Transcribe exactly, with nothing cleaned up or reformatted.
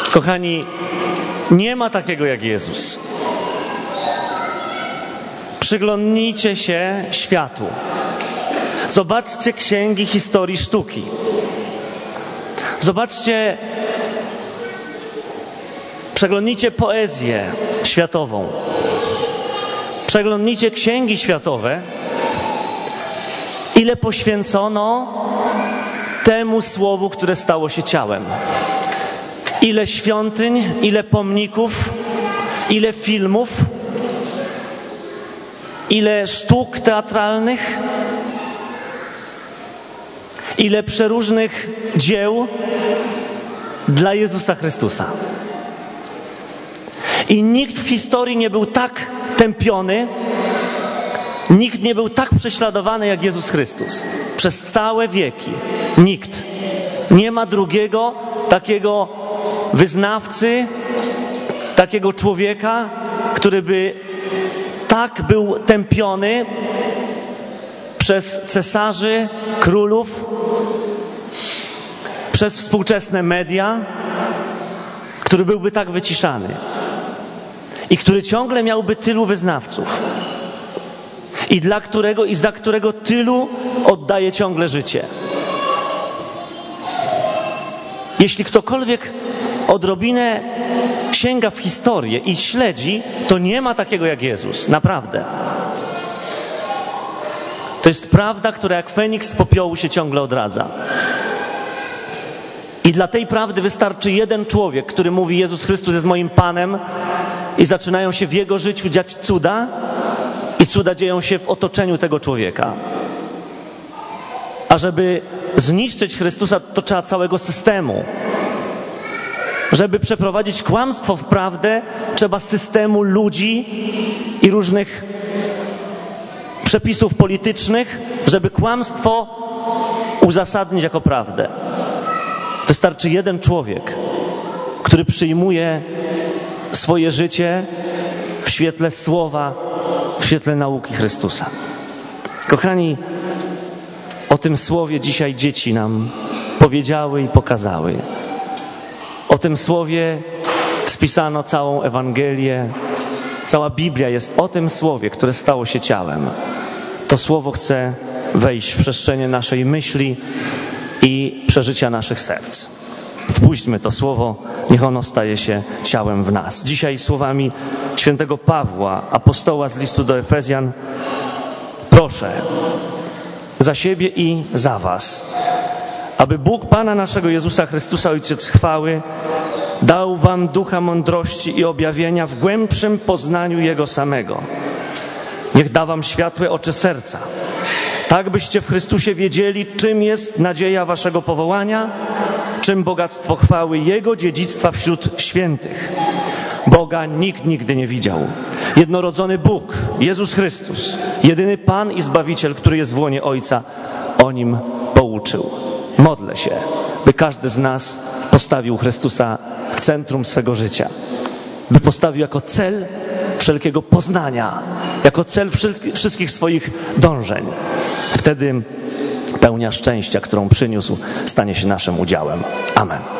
Kochani, nie ma takiego jak Jezus. Przyglądnijcie się światu. Zobaczcie księgi historii sztuki. Zobaczcie, przeglądnijcie poezję światową. Przeglądnijcie księgi światowe. Ile poświęcono temu słowu, które stało się ciałem. Ile świątyń, ile pomników, ile filmów, ile sztuk teatralnych, ile przeróżnych dzieł dla Jezusa Chrystusa. I nikt w historii nie był tak tępiony, nikt nie był tak prześladowany jak Jezus Chrystus. Przez całe wieki. Nikt. Nie ma drugiego takiego wyznawcy, takiego człowieka, który by tak był tępiony przez cesarzy, królów, przez współczesne media, który byłby tak wyciszany i który ciągle miałby tylu wyznawców i dla którego i za którego tylu oddaje ciągle życie. Jeśli ktokolwiek odrobinę sięga w historię i śledzi, to nie ma takiego jak Jezus. Naprawdę. To jest prawda, która jak Feniks z popiołu się ciągle odradza. I dla tej prawdy wystarczy jeden człowiek, który mówi: Jezus Chrystus jest moim Panem, i zaczynają się w jego życiu dziać cuda, i cuda dzieją się w otoczeniu tego człowieka. A żeby zniszczyć Chrystusa, to trzeba całego systemu. Żeby przeprowadzić kłamstwo w prawdę, trzeba systemu ludzi i różnych przepisów politycznych, żeby kłamstwo uzasadnić jako prawdę. Wystarczy jeden człowiek, który przyjmuje swoje życie w świetle słowa, w świetle nauki Chrystusa. Kochani, o tym słowie dzisiaj dzieci nam powiedziały i pokazały. O tym słowie spisano całą Ewangelię. Cała Biblia jest o tym słowie, które stało się ciałem. To słowo chce wejść w przestrzenie naszej myśli i przeżycia naszych serc. Wpuśćmy to słowo, niech ono staje się ciałem w nas. Dzisiaj słowami świętego Pawła, apostoła z listu do Efezjan, proszę za siebie i za was, aby Bóg Pana naszego Jezusa Chrystusa, Ojciec chwały, dał wam ducha mądrości i objawienia w głębszym poznaniu Jego samego. Niech da wam światłe oczy serca, tak byście w Chrystusie wiedzieli, czym jest nadzieja waszego powołania, czym bogactwo chwały Jego dziedzictwa wśród świętych. Boga nikt nigdy nie widział. Jednorodzony Bóg, Jezus Chrystus, jedyny Pan i Zbawiciel, który jest w łonie Ojca, o Nim pouczył. Modlę się, by każdy z nas postawił Chrystusa w centrum swego życia. By postawił jako cel wszelkiego poznania, jako cel wszystkich swoich dążeń. Wtedy pełnia szczęścia, którą przyniósł, stanie się naszym udziałem. Amen.